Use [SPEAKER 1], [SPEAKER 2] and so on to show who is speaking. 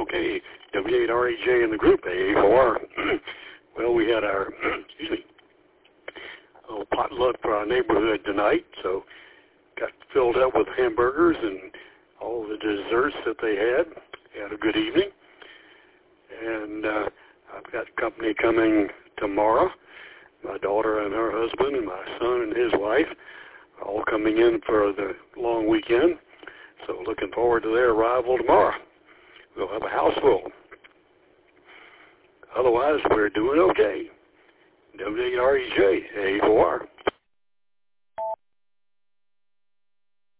[SPEAKER 1] Okay, W8REJ in the group, AA4R. Well, we had our, little potluck for our neighborhood tonight, so got filled up with hamburgers and all the desserts that they had. Had a good evening. And I've got company coming tomorrow. My daughter and her husband and my son and his wife are all coming in for the long weekend. So looking forward to their arrival tomorrow. We'll have a house full. Otherwise, we're doing okay. W8REJ, AA4R.